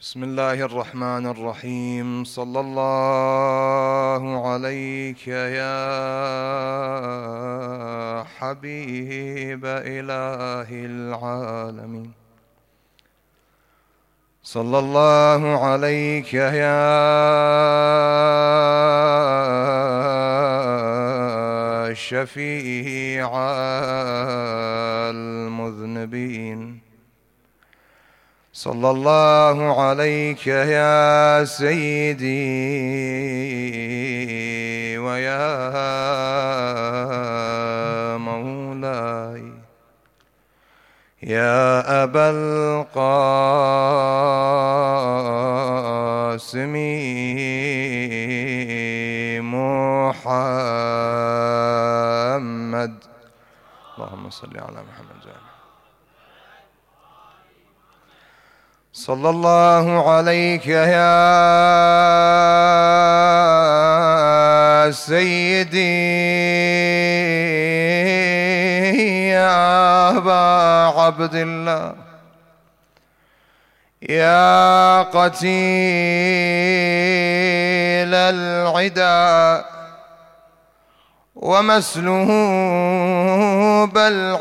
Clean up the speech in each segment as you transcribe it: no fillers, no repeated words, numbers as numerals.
بسم الله الرحمن الرحيم. صلى الله عليك يا حبيب إله العالمين. صلى الله عليك يا شفيع المذنبين. صلى الله عليك يا سيدي ويا مولاي يا أبا القاسم محمد. اللهم صل على محمد وعلى صلى الله عليك يا سيدي يا أبا عبد الله يا قتيل العدا ومسلوب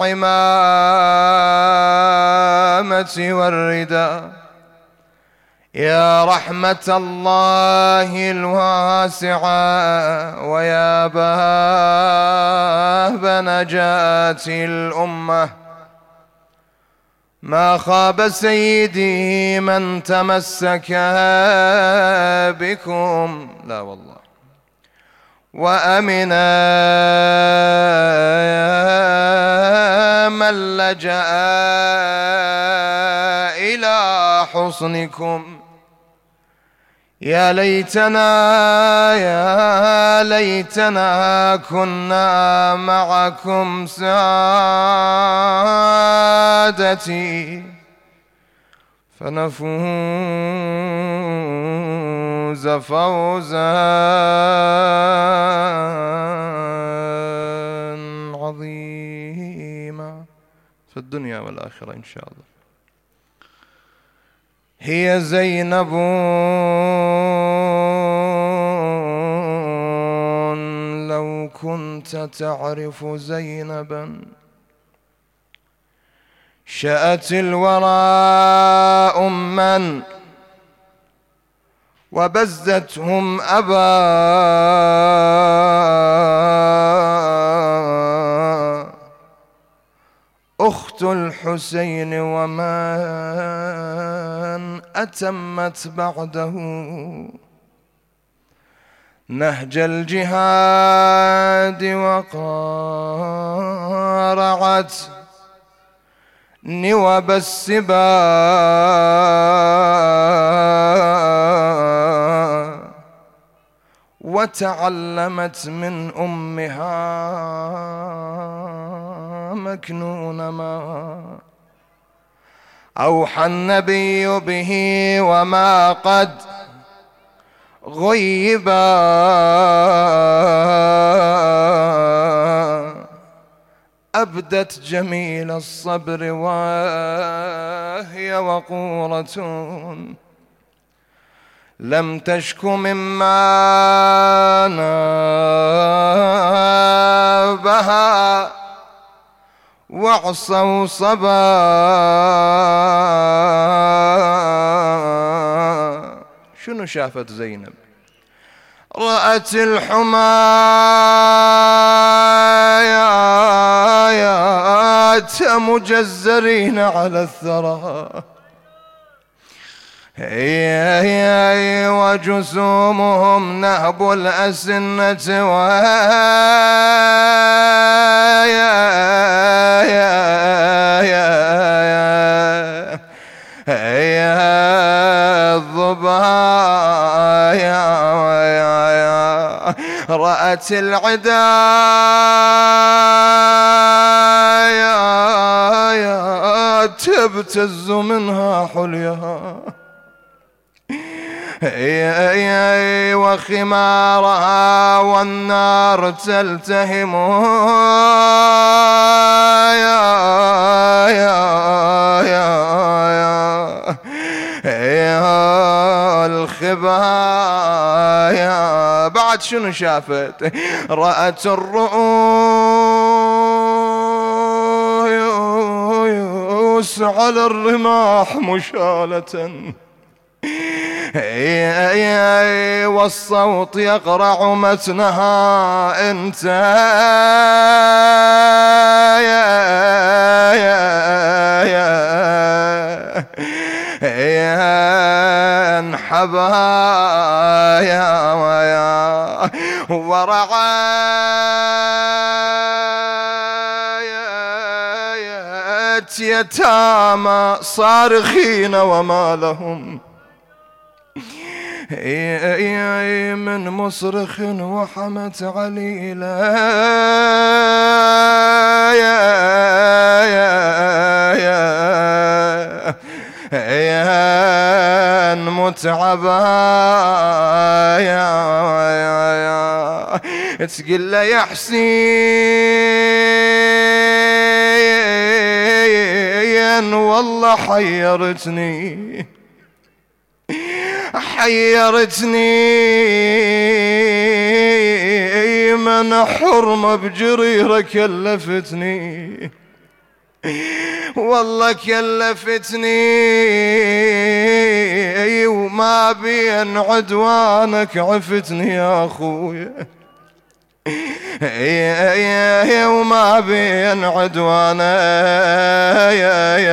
العمامة والرداء يا رحمة الله الواسعة ويا باب نجاة الأمة. ما خاب سيدي من تمسك بكم، لا والله، وأمنا من لجأ إلى حصنكم. يا ليتنا كنا معكم سادتي فنفوز فوزا عظيما في الدنيا والآخرة إن شاء الله. هي زينب لو كنت تعرف زينبا شأت الورى أما وبزتهم أبا أخت الحسين ومن أتمت بعده نهج الجهاد وقارعت نوب السبا وتعلمت من أمها مكنون ما أوحى النبي به وما قد غيبا أبدت جميل الصبر وهي وقورة لم تشك مما نابها وعصوا صبا. شنو شافت زينب؟ رأت الحمايات مجزرين على الثرى وجسومهم نهب الأسنة الضبايا. رأت العدا تبتز منها حليها وخمارها والنار تلتهم الخبايا. بعد شنو شافت؟ رأت الرؤوس على الرماح مشالة، والصوت يقرع متنها انت يا انحبها يا ورعاية يتامى صارخين وما لهم من مصرخ وحمت عليلا يا متعبا يا تقول له يا حسين والله حيرتني من حرمة بجريرة كلفتني، والله كلفتني وما بين عدوانك عفتني يا أخويا، وما بين عدوانك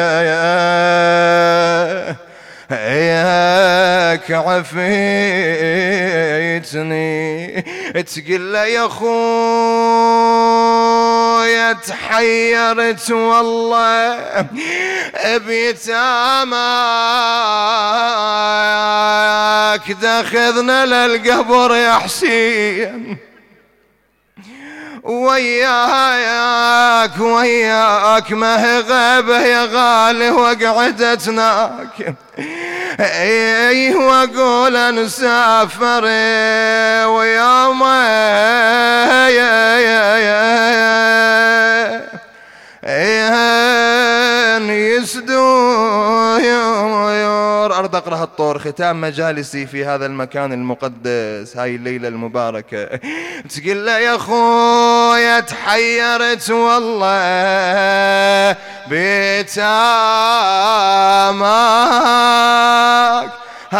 ياك عفيتني. تقول له يا خويا تحيرت والله بيتاماك داخذنا للقبر يا حسين، وياك ما هي غيبة يا غالي وقعدتناك، واقول نسافر ويوم يسدور. أرض أقرأ الطور ختام مجالسي في هذا المكان المقدس هاي الليلة المباركة. تقول له يا خويا تحيرت والله بيتاماك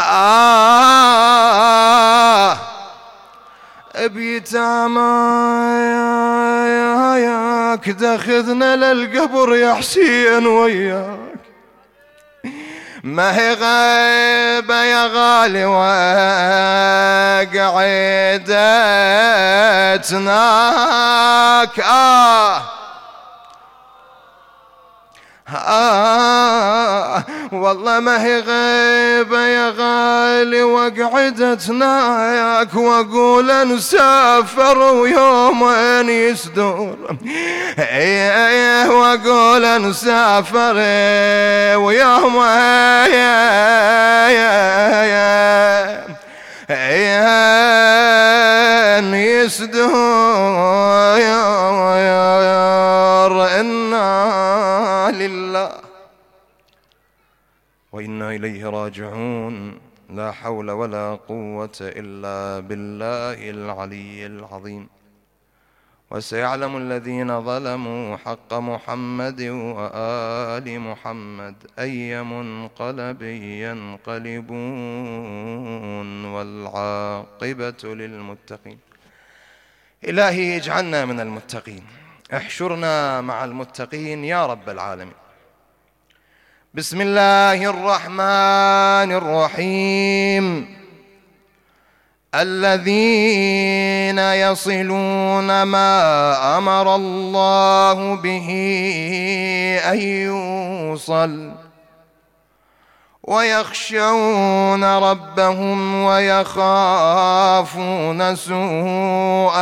بيتاماك داخذنا للقبر يا حسين وياك، ما هي غيبة يا غالي وقعدتناك والله ما هي غيبة يا غالي وقعدتناك، واقول نسافر ويومين يسدور، واقول نسافر ويومين يسدور. إنا لله وإنا إليه راجعون، لا حول ولا قوة إلا بالله العلي العظيم. وسيعلم الذين ظلموا حق محمد وآل محمد أي منقلب ينقلبون، والعاقبة للمتقين. إلهي اجعلنا من المتقين، احشرنا مع المتقين يا رب العالمين. بسم الله الرحمن الرحيم. الذين يصلون ما أمر الله به أن يوصل، ويخشون ربهم ويخافون سوء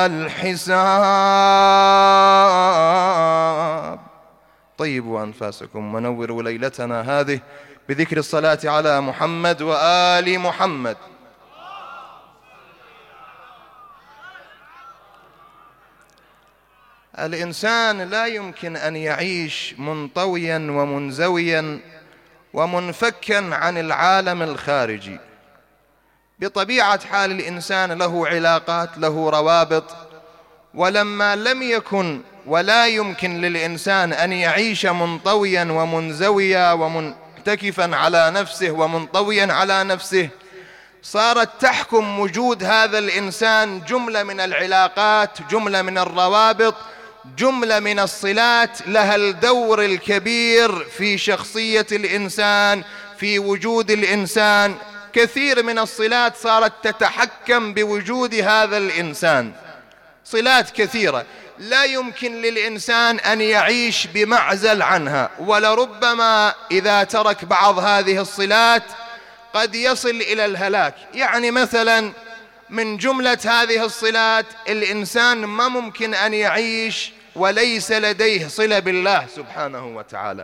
الحساب. طيبوا أنفاسكم ونوروا ليلتنا هذه بذكر الصلاة على محمد وآل محمد. الإنسان لا يمكن أن يعيش منطويا ومنزويا ومنفكا عن العالم الخارجي. بطبيعة حال الإنسان له علاقات، له روابط، ولما لم يكن ولا يمكن للإنسان أن يعيش منطويا ومنزويا ومنتكفا على نفسه ومنطويا على نفسه، صارت تحكم وجود هذا الإنسان جملة من العلاقات، جملة من الروابط، جملة من الصلات لها الدور الكبير في شخصية الإنسان، في وجود الإنسان. كثير من الصلات صارت تتحكم بوجود هذا الإنسان، صلات كثيرة لا يمكن للإنسان أن يعيش بمعزل عنها، ولربما إذا ترك بعض هذه الصلات قد يصل إلى الهلاك. يعني مثلا من جملة هذه الصلات الإنسان ما ممكن أن يعيش وليس لديه صلة بالله سبحانه وتعالى.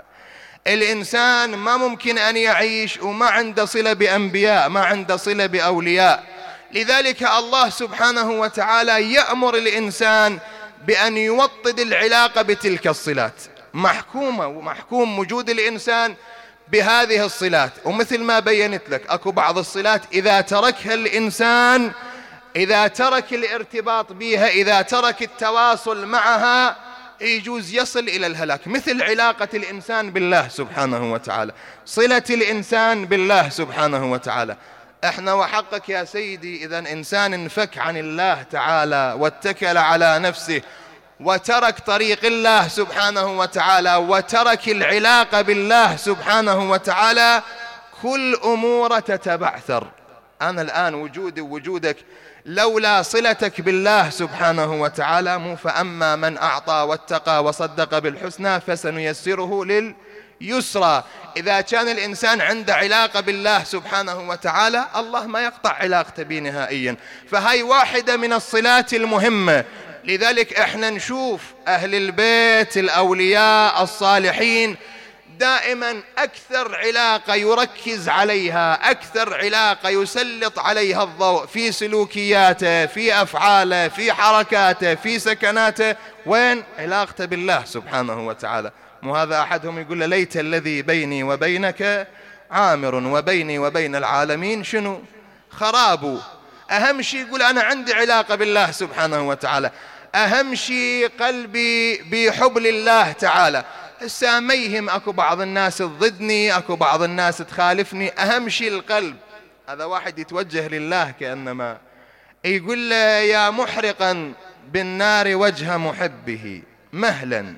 الإنسان ما ممكن أن يعيش وما عنده صلة بأنبياء، ما عنده صلة بأولياء. لذلك الله سبحانه وتعالى يأمر الإنسان بأن يوطد العلاقة بتلك الصلات، محكومة ومحكوم وجود الإنسان بهذه الصلات. ومثل ما بينت لك أكو بعض الصلات إذا تركها الإنسان، إذا ترك الارتباط بها، إذا ترك التواصل معها، يجوز يصل إلى الهلاك. مثل علاقة الإنسان بالله سبحانه وتعالى، صلة الإنسان بالله سبحانه وتعالى. احنا وحقك يا سيدي إذا إنسان انفك عن الله تعالى واتكل على نفسه وترك طريق الله سبحانه وتعالى وترك العلاقة بالله سبحانه وتعالى، كل أمور تتبعثر. أنا الآن وجودي ووجودك لولا صلتك بالله سبحانه وتعالى مو. فأما من أعطى واتقى وصدق بالحسنى فسنيسره لليسرى. إذا كان الإنسان عنده علاقة بالله سبحانه وتعالى الله ما يقطع علاقته به نهائيا. فهي واحدة من الصلات المهمة. لذلك احنا نشوف أهل البيت الأولياء الصالحين دائما أكثر علاقة يركز عليها، أكثر علاقة يسلط عليها الضوء في سلوكياته، في أفعاله، في حركاته، في سكناته. وين؟ علاقته بالله سبحانه وتعالى. وهذا أحدهم يقول له ليت الذي بيني وبينك عامر وبيني وبين العالمين شنو؟ خراب. أهم شيء يقول أنا عندي علاقة بالله سبحانه وتعالى، أهم شيء قلبي بحبل الله تعالى. هسه ما يهم أكو بعض الناس تضدني، أكو بعض الناس تخالفني، أهم شيء القلب. هذا واحد يتوجه لله كأنما يقول له يا محرقا بالنار وجه محبه مهلا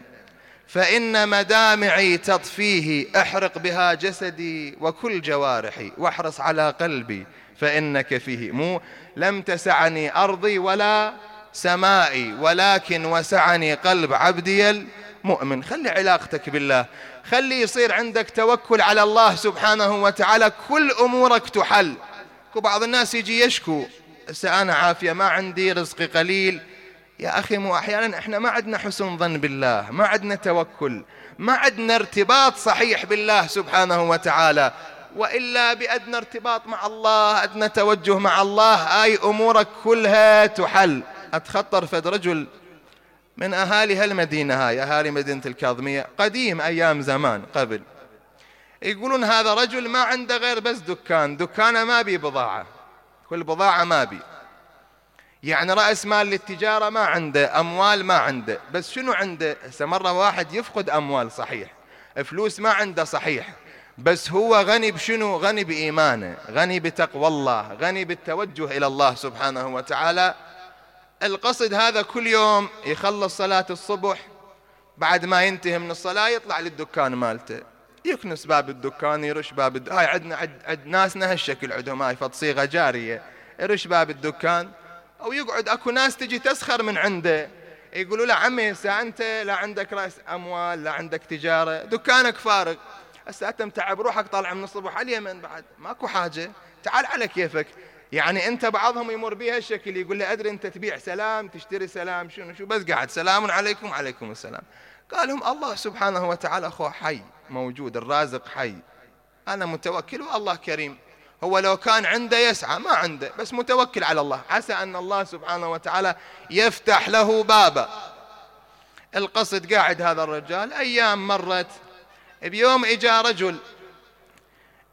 فإن مدامعي تطفيه، احرق بها جسدي وكل جوارحي واحرص على قلبي فإنك فيه. مو لم تسعني أرضي ولا سمائي ولكن وسعني قلب عبدي المؤمن. خلي علاقتك بالله، خلي يصير عندك توكل على الله سبحانه وتعالى، كل أمورك تحل. بعض الناس يجي يشكو أنا عافية ما عندي رزق قليل. يا أخي مو أحيانا إحنا ما عندنا حسن ظن بالله، ما عندنا توكل، ما عندنا ارتباط صحيح بالله سبحانه وتعالى. وإلا بأدنى ارتباط مع الله، أدنى توجه مع الله، أي أمورك كلها تحل. أتخطر فد رجل من أهالي هالمدينة هاي، أهالي مدينة الكاظمية، قديم أيام زمان قبل، يقولون هذا رجل ما عنده غير بس دكانه ما بي بضاعة، كل بضاعة ما بي، يعني رأس مال للتجارة ما عنده، أموال ما عنده، بس شنو عنده؟ مرة واحد يفقد أموال صحيح، فلوس ما عنده صحيح، بس هو غني بشنو؟ غني بإيمانه، غني بتقوى الله، غني بالتوجه إلى الله سبحانه وتعالى. القصد هذا كل يوم يخلص صلاة الصبح، بعد ما ينتهي من الصلاة يطلع للدكان مالته، يكنس باب الدكان، يرش باب هاي عندنا عند ناسنا هالشكل عندهم، هاي فد صيغة جارية، يرش باب الدكان أو يقعد. أكو ناس تجي تسخر من عنده، يقولوا له عمي هسه أنت لا عندك رأس أموال لا عندك تجارة، دكانك فارغ، هسه أنت متعب روحك طالع من الصبح على اليمن بعد ماكو حاجة، تعال على كيفك. يعني أنت بعضهم يمر بها الشكل، يقول له أدري أنت تبيع سلام تشتري سلام شو بس قاعد سلام عليكم وعليكم السلام. قال لهم الله سبحانه وتعالى أخوه حي موجود، الرازق حي، أنا متوكل والله كريم. هو لو كان عنده يسعى، ما عنده بس متوكل على الله، عسى أن الله سبحانه وتعالى يفتح له بابا. القصد قاعد هذا الرجال، أيام مرت، بيوم إجا رجل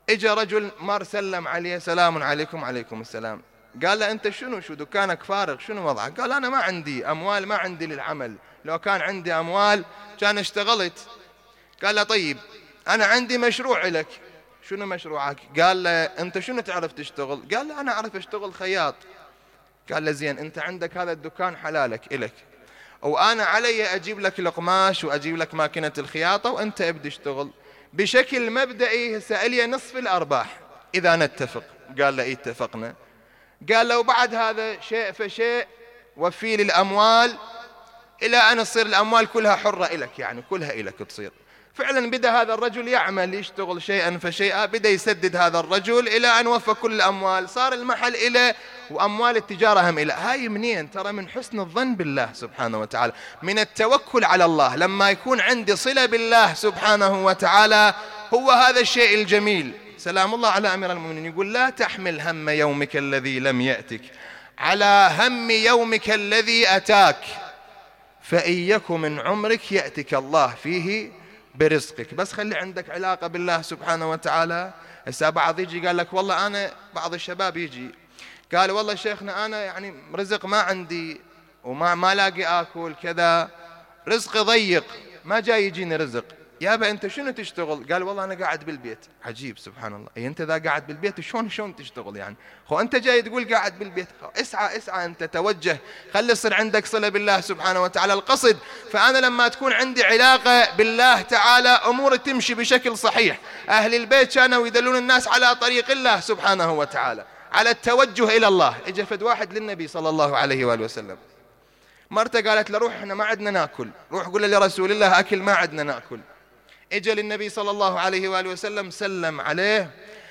اجى رجل مر سلم عليه، سلام عليكم. عليكم السلام. قال له أنت شو دكانك فارغ، شنو وضعك؟ قال أنا ما عندي أموال، ما عندي للعمل، لو كان عندي أموال كان اشتغلت. قال له طيب أنا عندي مشروع لك. شنو مشروعك؟ قال له أنت شنو تعرف تشتغل؟ قال له أنا أعرف أشتغل خياط. قال له زين، أنت عندك هذا الدكان حلالك إلك، وأنا علي أجيب لك القماش وأجيب لك ماكينة الخياطة وأنت ابدي اشتغل بشكل مبدئي، هسه إلي نصف الأرباح إذا نتفق. قال له إيه اتفقنا. قال له وبعد هذا شيء فشيء وفي لي الأموال إلى أن تصير الأموال كلها حرة إلك، يعني كلها إلك تصير. فعلا بدأ هذا الرجل يعمل، يشتغل شيئا فشيئا، بدأ يسدد هذا الرجل إلى أن وفى كل الأموال، صار المحل إله وأموال التجارة هم إله. هاي منين؟ ترى من حسن الظن بالله سبحانه وتعالى، من التوكل على الله. لما يكون عندي صلة بالله سبحانه وتعالى هو هذا الشيء الجميل. سلام الله على أمير المؤمنين يقول لا تحمل هم يومك الذي لم يأتك على هم يومك الذي أتاك، فإن يكن من عمرك يأتك الله فيه برزقك. بس خلي عندك علاقة بالله سبحانه وتعالى. هسه بعض يجي قال لك والله أنا، بعض الشباب يجي قال والله شيخنا أنا يعني رزق ما عندي وما لاقي آكل كذا، رزقي ضيق، ما جاي يجيني رزق. يابا أنت شنو تشتغل؟ قال والله أنا قاعد بالبيت. عجيب سبحان الله. أنت إذا قاعد بالبيت شلون تشتغل يعني؟ أنت جاي تقول قاعد بالبيت، اسعى أنت، توجه، خلي يصير عندك صلة بالله سبحانه وتعالى. القصد فأنا لما تكون عندي علاقة بالله تعالى أمور تمشي بشكل صحيح. أهل البيت كانوا يدلون الناس على طريق الله سبحانه وتعالى، على التوجه إلى الله. اجى فد واحد للنبي صلى الله عليه وآله وسلم، مرته قالت له روح احنا ما عندنا ناكل، روح قول لرسول الله أكل ما عندنا ناكل. اجى للنبي صلى الله عليه وآله وسلم سلم عليه،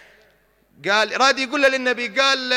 قال راد يقول للنبي، قال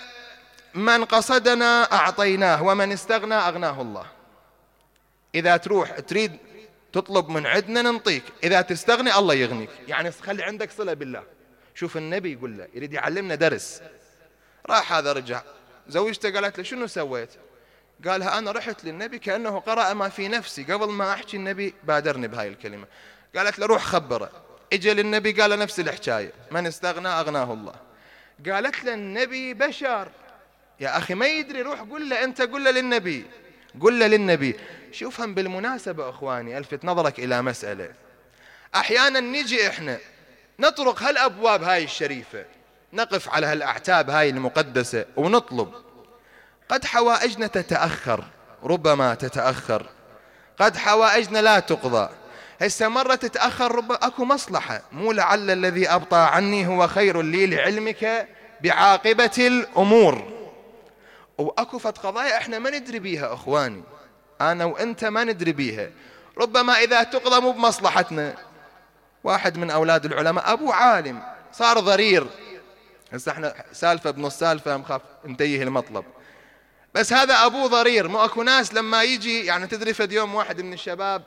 من قصدنا أعطيناه ومن استغنى أغناه الله. إذا تروح تريد تطلب من عندنا ننطيك، إذا تستغني الله يغنيك، يعني خلي عندك صلة بالله. شوف النبي يقول له، يريد يعلمنا درس. راح هذا رجع، زوجته قالت له شنو سويت؟ قالها أنا رحت للنبي كأنه قرأ ما في نفسي، قبل ما أحكي النبي بادرني بهاي الكلمة. قالت له روح خبره. اجى للنبي قال له نفس الحكاية، من استغنى أغناه الله. قالت له النبي بشر يا أخي ما يدري، روح قل له أنت، قل له للنبي، قل له للنبي. شوفهم بالمناسبة أخواني ألفت نظرك إلى مسألة، أحيانا نجي إحنا نطرق هالأبواب هاي الشريفة، نقف على هالأعتاب هاي المقدسة ونطلب. قد حوائجنا تتأخر، ربما تتأخر، قد حوائجنا لا تقضى. هسه مرة تتأخر، أكو مصلحة، مو لعل الذي أبطى عني هو خير لي لعلمك بعاقبة الأمور. وأكو فت قضايا إحنا ما ندري بيها أخواني، أنا وأنت ما ندري بيها، ربما إذا تقضى مو بمصلحتنا. واحد من أولاد العلماء أبو عالم صار ضرير، هسه إحنا سالفة بنص سالفة مخاف انتهي المطلب، بس هذا أبو ضرير. مو أكو ناس لما يجي يعني تدري فد يوم واحد من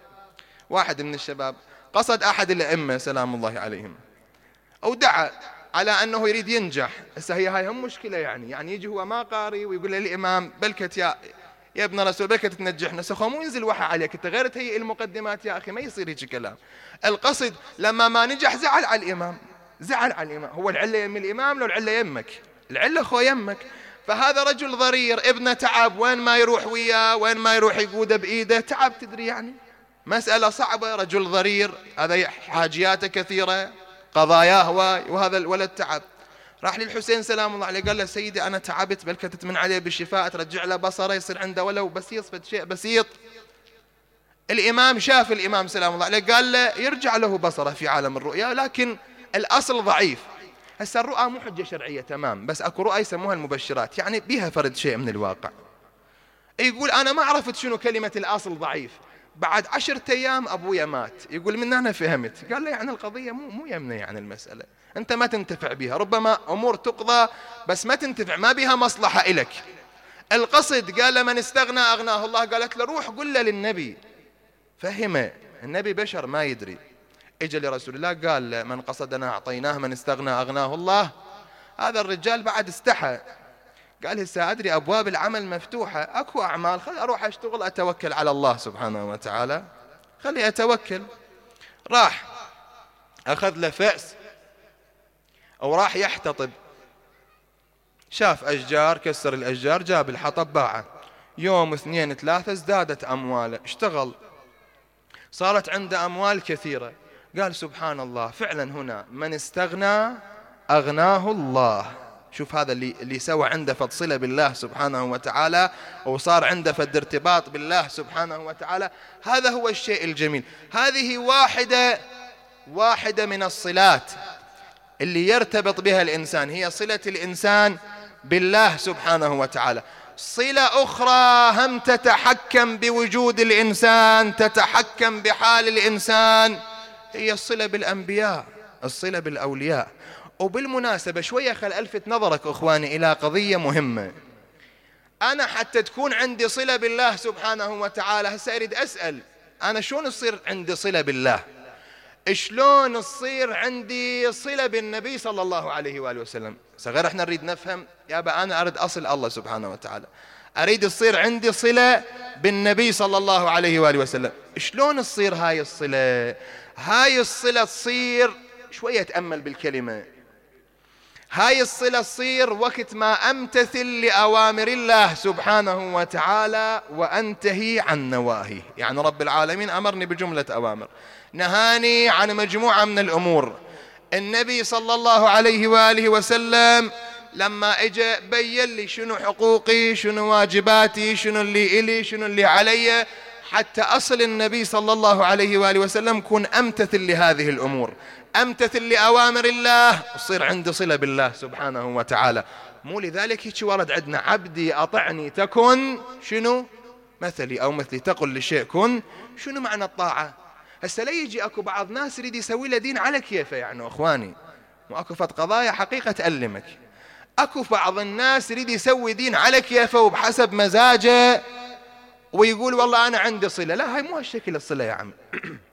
الشباب قصد أحد الأئمة سلام الله عليهم أو دعا على أنه يريد ينجح. هسه هي هاي هم مشكلة، يعني يجي هو ما قاري ويقول للإمام بلكت يا ابن رسول بلكت تنجحنا. سخو مو ينزل وحى عليك، انت غير تهيئ المقدمات يا أخي، ما يصير هيك كلام. القصد لما ما نجح زعل على الإمام، هو العلة يم الإمام لو العلة يمك؟ العلة خو يمك. فهذا رجل ضرير، ابنه تعب، وين ما يروح وياه، وين ما يروح يقوده بإيده، تعب. تدري يعني مسألة صعبة، رجل ضرير هذا حاجياته كثيرة، قضاياه هواي، وهذا الولد تعب. راح للحسين سلام الله عليه قال له سيدي أنا تعبت، بل تتمن عليه بالشفاء، ترجع له بصره، يصير عنده ولو بسيط، شيء بسيط. الإمام شاف الإمام سلام الله عليه قال له يرجع له بصره في عالم الرؤيا، لكن الأصل ضعيف. هسه الرؤى مو حجة شرعية تمام، بس أكو رؤى يسموها المبشرات، يعني بيها فرد شيء من الواقع. يقول أنا ما عرفت شنو كلمة الأصل ضعيف، بعد 10 أيام أبويا مات. يقول من أنا فهمت. قال له يعني القضية مو يمنى، يعني المسألة أنت ما تنتفع بها، ربما أمور تقضى بس ما تنتفع، ما بها مصلحة إلك. القصد قال له من استغنى أغناه الله. قالت له روح قل له للنبي، فهمه النبي بشر ما يدري. اجى لرسول الله قال له من قصدنا أعطيناه من استغنى أغناه الله. هذا الرجال بعد استحى، قال هسه أدري أبواب العمل مفتوحة، أكو أعمال، خلي أروح أشتغل أتوكل على الله سبحانه وتعالى، خلي أتوكل. راح أخذ له فأس أو راح يحتطب، شاف أشجار، كسر الأشجار، جاب الحطب باعه، يوم 2 3 ازدادت أمواله، اشتغل، صارت عنده أموال كثيرة. قال سبحان الله، فعلا هنا من استغنى أغناه الله. شوف هذا اللي سوى عنده فد صلة بالله سبحانه وتعالى، وصار عنده فد ارتباط بالله سبحانه وتعالى. هذا هو الشيء الجميل. هذه واحدة من الصلات اللي يرتبط بها الإنسان، هي صلة الإنسان بالله سبحانه وتعالى. صلة أخرى هم تتحكم بوجود الإنسان، تتحكم بحال الإنسان، هي الصلة بالأنبياء، الصلة بالأولياء. وبالمناسبة شوية خل ألفت نظرك أخواني إلى قضية مهمة. أنا حتى تكون عندي صلة بالله سبحانه وتعالى، هسه أريد أسأل أنا شلون يصير عندي صلة بالله؟ شلون تصير عندي صلة بالنبي صلى الله عليه وآله وسلم؟ صغير احنا نريد نفهم يابا، أنا أريد أصل الله سبحانه وتعالى، أريد يصير عندي صلة بالنبي صلى الله عليه وآله وسلم. شلون تصير هاي الصلة؟ هاي الصلة تصير، شوية تأمل بالكلمة، هاي الصلة تصير وقت ما أمتثل لأوامر الله سبحانه وتعالى وأنتهي عن نواهيه. يعني رب العالمين أمرني بجملة أوامر، نهاني عن مجموعة من الأمور. النبي صلى الله عليه وآله وسلم لما اجى بين لي شنو حقوقي، شنو واجباتي، شنو اللي إلي، شنو اللي علي، حتى أصل النبي صلى الله عليه وآله وسلم كن أمتثل لهذه الأمور، أمتثل لأوامر الله، وصير عندي صلة بالله سبحانه وتعالى. مو لذلك هيك ورد عندنا عبدي أطعني تكن شنو مثلي، أو مثلي تقل لشيء كن. شنو معنى الطاعة؟ هسه لا يجي أكو بعض ناس يريد يسوي له دين على كيفه، يعني أخواني وأكو فت قضايا حقيقة تألمك. أكو بعض الناس يريد يسوي دين على كيفه وبحسب مزاجه ويقول والله أنا عندي صلة. لا، هاي مو هالشكل الصلة يا عم.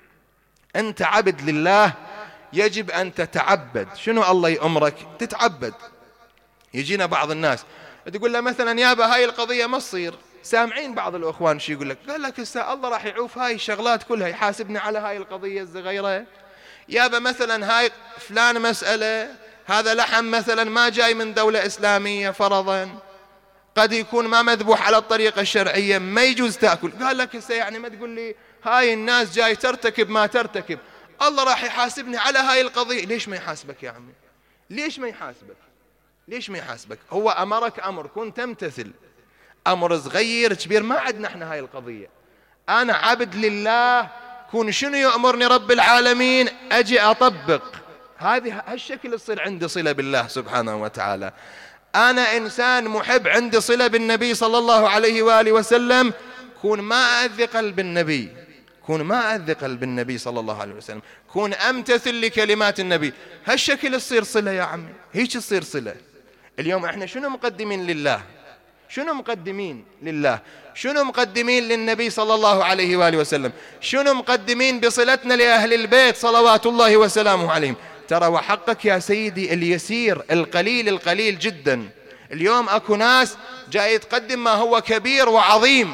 أنت عبد لله، يجب أن تتعبد. شنو الله يأمرك؟ تتعبد. يجينا بعض الناس تقول له مثلا يابا هاي القضية ما تصير، سامعين بعض الأخوان شي يقول لك، قال لك هسه الله راح يعوف هاي الشغلات كلها، يحاسبني على هاي القضية الصغيرة. يابا مثلا هاي فلان مسألة، هذا لحم مثلا ما جاي من دولة إسلامية فرضا، قد يكون ما مذبوح على الطريقة الشرعية، ما يجوز تأكل. قال لك هسه يعني ما تقول لي هاي الناس جاي ترتكب ما ترتكب، الله راح يحاسبني على هاي القضية. ليش ما يحاسبك يا عمي؟ ليش ما يحاسبك؟ ليش ما يحاسبك؟ هو أمرك أمر كنت تمتثل، أمر صغير كبير ما عندنا احنا هاي القضية. أنا عبد لله، كون شنو يأمرني رب العالمين أجي أطبق. هذه هالشكل يصير عندي صلة بالله سبحانه وتعالى. أنا إنسان محب، عندي صلة بالنبي صلى الله عليه وآله وسلم، كون ما أذي قلب النبي، كون ما أذي قلب النبي صلى الله عليه وسلم، كون أمتثل لكلمات النبي. هالشكل يصير صلة يا عمي، هيك يصير صلة. اليوم احنا شنو مقدمين لله؟ شنو مقدمين لله؟ شنو مقدمين للنبي صلى الله عليه وآله وسلم؟ شنو مقدمين بصلتنا لأهل البيت صلوات الله وسلامه عليهم؟ ترى وحقك يا سيدي اليسير القليل جدا. اليوم أكو ناس جاي تقدم ما هو كبير وعظيم،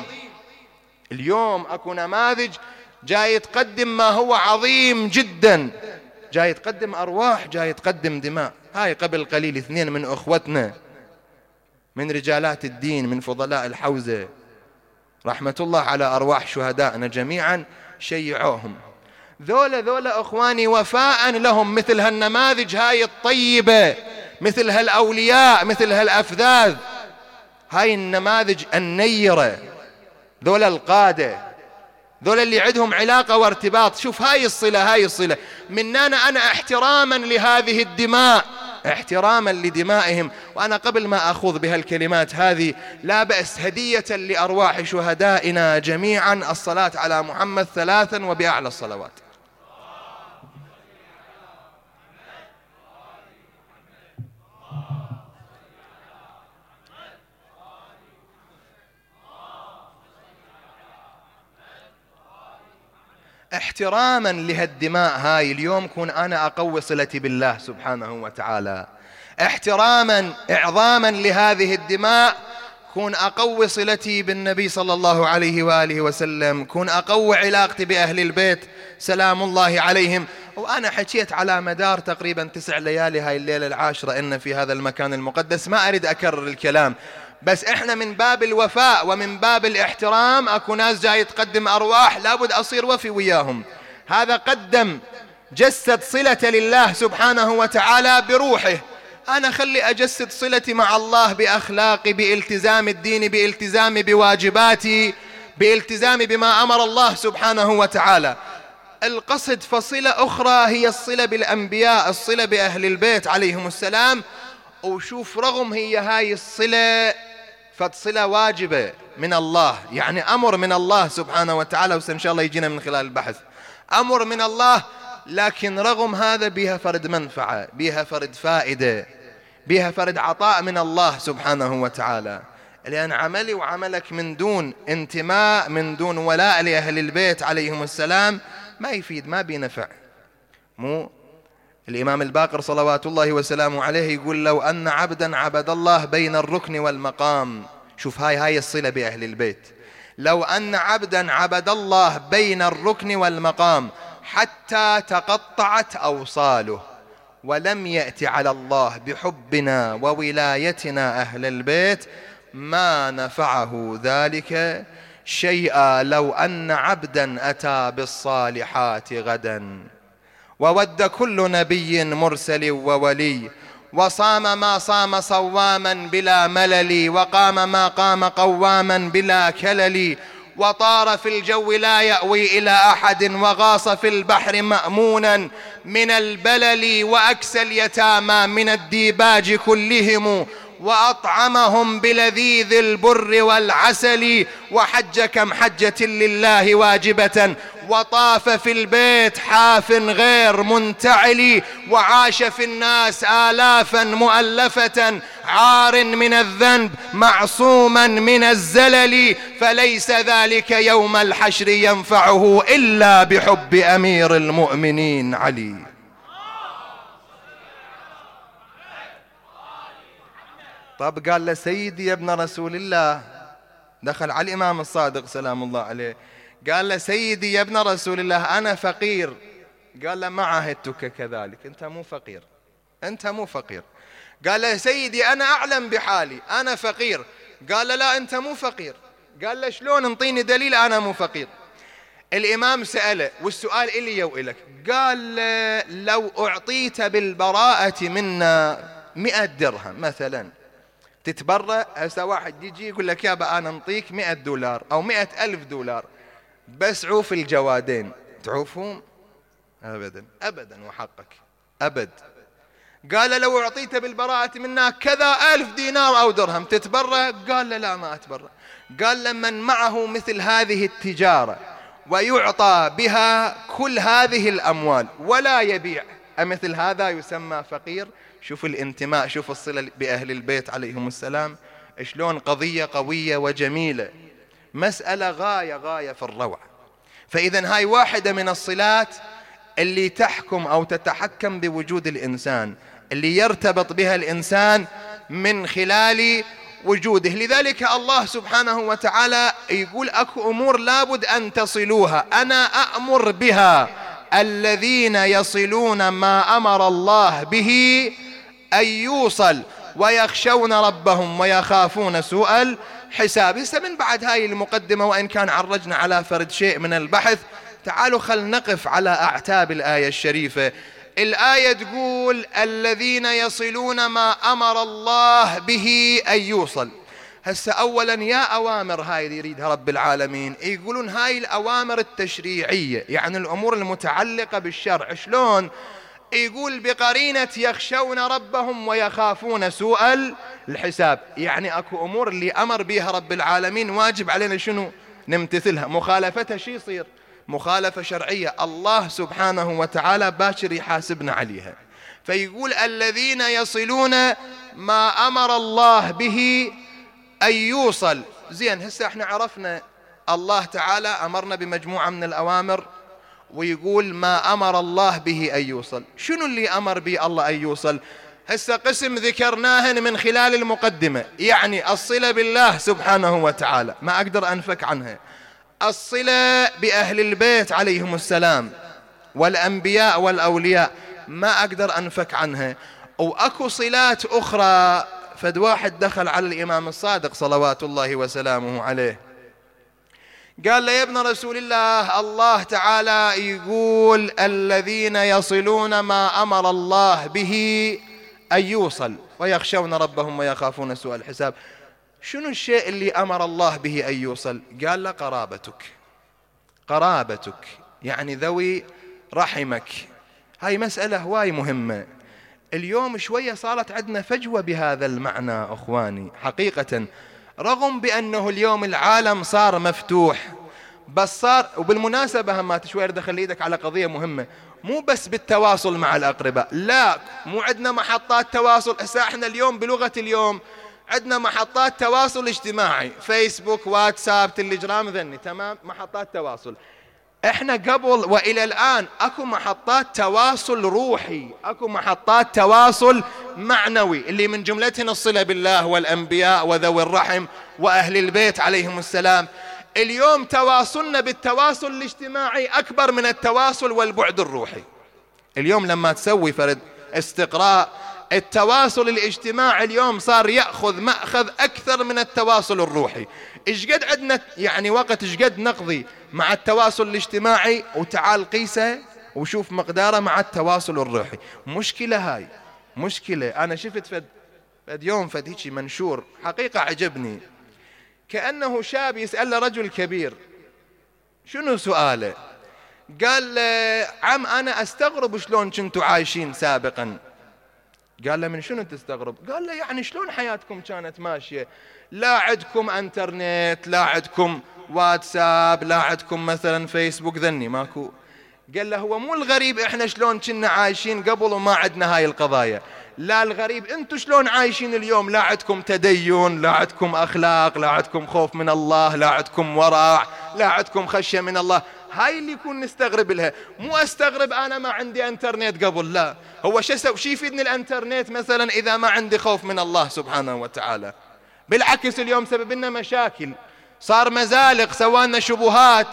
اليوم أكو نماذج جاي تقدم ما هو عظيم جدا، جاي تقدم أرواح، جاي تقدم دماء. هاي قبل قليل 2 من أخوتنا من رجالات الدين من فضلاء الحوزة رحمة الله على أرواح شهدائنا جميعا شيعوهم. ذولا أخواني وفاء لهم مثل هالنماذج هاي الطيبة، مثل هالأولياء، مثل هالأفذاذ، هاي النماذج النيرة، ذولا القادة، ذولا اللي عندهم علاقة وارتباط. شوف هاي الصلة مننا أنا احتراما لهذه الدماء، احتراما لدمائهم. وأنا قبل ما أخوض بهالكلمات هذه لا بأس هدية لأرواح شهدائنا جميعا الصلاة على محمد 3 وبأعلى الصلوات. احتراما لهالدماء هاي اليوم كون أنا أقوي صلتي بالله سبحانه وتعالى، احتراما إعظاما لهذه الدماء كون أقوي صلتي بالنبي صلى الله عليه وآله وسلم، كون أقوي علاقتي بأهل البيت سلام الله عليهم. وأنا حكيت على مدار تقريبا 9 ليالي هاي الليلة العاشرة إن في هذا المكان المقدس، ما أريد أكرر الكلام، بس إحنا من باب الوفاء ومن باب الاحترام، أكو ناس جاي تقدم أرواح لابد أصير وفي وياهم. هذا قدم جسد صلة لله سبحانه وتعالى بروحه، أنا خلي أجسد صلتي مع الله بأخلاقي، بالتزام الدين، بالتزام بواجباتي، بالتزام بما أمر الله سبحانه وتعالى. القصد فصلة أخرى هي الصلة بالأنبياء، الصلة بأهل البيت عليهم السلام. وشوف رغم هي هاي الصلة فصلة واجبة من الله، يعني أمر من الله سبحانه وتعالى، وإن شاء الله يجينا من خلال البحث أمر من الله، لكن رغم هذا بها فرد منفعة، بها فرد فائدة، بها فرد عطاء من الله سبحانه وتعالى. لأن عملي وعملك من دون انتماء، من دون ولاء لأهل البيت عليهم السلام ما يفيد، ما بينفع. مو الإمام الباقر صلوات الله وسلامه عليه يقول لو أن عبدا عبد الله بين الركن والمقام، شوف هاي الصلة بأهل البيت، لو أن عبدا عبد الله بين الركن والمقام حتى تقطعت أوصاله ولم يأتي على الله بحبنا وولايتنا أهل البيت ما نفعه ذلك شيئا لو أن عبدا أتى بالصالحات غدا. وود كل نبي مرسل وولي، وصام ما صام صواما بلا ملل، وقام ما قام قواما بلا كلل، وطار في الجو لا يأوي إلى أحد، وغاص في البحر مأمونا من البلل، وأكسى اليتامى من الديباج كلهم، وأطعمهم بلذيذ البر والعسل، وحج كم حجة لله واجبة، وطاف في البيت حاف غير منتعل، وعاش في الناس آلافا مؤلفة، عار من الذنب معصوما من الزلل، فليس ذلك يوم الحشر ينفعه إلا بحب أمير المؤمنين علي. طب قال له سيدي يا ابن رسول الله، دخل على الإمام الصادق سلام الله عليه، قال له سيدي يا ابن رسول الله أنا فقير. قال له ما عاهدتك كذلك، أنت مو فقير، أنت مو فقير. قال له سيدي أنا أعلم بحالي أنا فقير. قال له لا أنت مو فقير. قال له شلون انطيني دليل أنا مو فقير. الإمام سأله والسؤال إلي وإلك، قال له لو أعطيت بالبراءة منا 100 درهم مثلا تتبرأ، هسه واحد يجي يقول لك يابا أنا أنطيك $100 أو $100,000 بس عوف الجوادين، تعوفهم؟ أبدا أبدا وحقك أبد. قال لو أعطيت بالبراءة منا كذا 1000 دينار أو درهم تتبرأ؟ قال لا ما أتبرأ. قال لمن معه مثل هذه التجارة ويعطى بها كل هذه الأموال ولا يبيع، أمثل هذا يسمى فقير؟ شوف الانتماء، شوف الصلة بأهل البيت عليهم السلام، شلون قضية قوية وجميلة، مسألة غاية في الروعة. فإذا هاي واحدة من الصلات اللي تحكم أو تتحكم بوجود الإنسان، اللي يرتبط بها الإنسان من خلال وجوده. لذلك الله سبحانه وتعالى يقول أكو أمور لابد أن تصلوها، أنا أأمر بها الذين يصلون ما أمر الله به أن يوصل ويخشون ربهم ويخافون سوء الحساب. هسه من بعد هاي المقدمة وإن كان عرجنا على فرد شيء من البحث، تعالوا خل نقف على أعتاب الآية الشريفة. الآية تقول الذين يصلون ما أمر الله به أن يوصل. هسه أولا يا أوامر هاي اللي يريدها رب العالمين، يقولون هاي الأوامر التشريعية، يعني الأمور المتعلقة بالشرع. شلون؟ يقول بقرينة يخشون ربهم ويخافون سوء الحساب، يعني أكو أمور اللي أمر بها رب العالمين واجب علينا شنو؟ نمتثلها. مخالفتها شي يصير؟ مخالفة شرعية، الله سبحانه وتعالى باشر يحاسبنا عليها. فيقول الذين يصلون ما أمر الله به أن يوصل. زين، هسه احنا عرفنا الله تعالى أمرنا بمجموعة من الأوامر، ويقول ما أمر الله به أن يوصل. شنو اللي أمر به الله أن يوصل؟ هسه قسم ذكرناهن من خلال المقدمة، يعني الصلة بالله سبحانه وتعالى ما أقدر أنفك عنها، الصلة بأهل البيت عليهم السلام والأنبياء والأولياء ما أقدر أنفك عنها، وأكو صلات أخرى. فد واحد دخل على الإمام الصادق صلوات الله وسلامه عليه، قال له يا ابن رسول الله، الله تعالى يقول الذين يصلون ما أمر الله به أن يوصل ويخشون ربهم ويخافون سوء الحساب. شنو الشيء اللي أمر الله به أن يوصل؟ قال له قرابتك يعني ذوي رحمك. هاي مسألة هواي مهمة. اليوم شوية صارت عندنا فجوة بهذا المعنى أخواني حقيقة، رغم بأنه اليوم العالم صار مفتوح، بس صار. وبالمناسبة هم شوية دخل ايدك على قضية مهمة، مو بس بالتواصل مع الأقرباء، لا، مو عندنا محطات تواصل. هسه احنا اليوم بلغة اليوم عندنا محطات تواصل اجتماعي، فيسبوك، واتساب، تليجرام، ذني تمام، محطات تواصل. احنا قبل والى الان اكو محطات تواصل روحي، اكو محطات تواصل معنوي، اللي من جملتهن الصلة بالله والانبياء وذوي الرحم واهل البيت عليهم السلام. اليوم تواصلنا بالتواصل الاجتماعي اكبر من التواصل والبعد الروحي. اليوم لما تسوي فرد استقراء، التواصل الاجتماعي اليوم صار يأخذ مأخذ أكثر من التواصل الروحي. إيش قد عندنا يعني وقت، إيش قد نقضي مع التواصل الاجتماعي، وتعال قيسه وشوف مقداره مع التواصل الروحي. مشكلة هاي، مشكلة. أنا شفت فد يوم فد هيك منشور حقيقة عجبني، كأنه شاب يسأل رجل كبير. شنو سؤاله؟ قال له عم أنا أستغرب شلون كنتوا عايشين سابقا. قال له من شنو تستغرب؟ قال له يعني شلون حياتكم كانت ماشية، لا عندكم انترنت، لا عندكم واتساب، لا عندكم مثلا فيسبوك، ذني ماكو. قال له هو مو الغريب احنا شلون كنا عايشين قبل وما عندنا هاي القضايا، لا الغريب انتم شلون عايشين اليوم، لا عندكم تدين، لا عندكم اخلاق، لا عندكم خوف من الله، لا عندكم ورع، لا عندكم خشية من الله. هاي اللي يكون نستغرب لها. مو استغرب انا ما عندي انترنت قبل، لا، هو شو يفيدني الانترنت مثلا اذا ما عندي خوف من الله سبحانه وتعالى؟ بالعكس اليوم سبب لنا مشاكل، صار مزالق، سوالنا شبهات،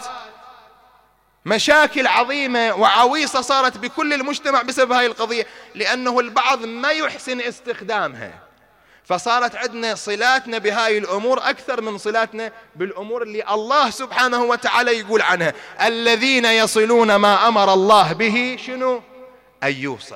مشاكل عظيمة وعويصة صارت بكل المجتمع بسبب هاي القضية، لأنه البعض ما يحسن استخدامها. فصارت عندنا صلاتنا بهاي الأمور أكثر من صلاتنا بالأمور اللي الله سبحانه وتعالى يقول عنها الذين يصلون ما أمر الله به شنو؟ أن يوصل.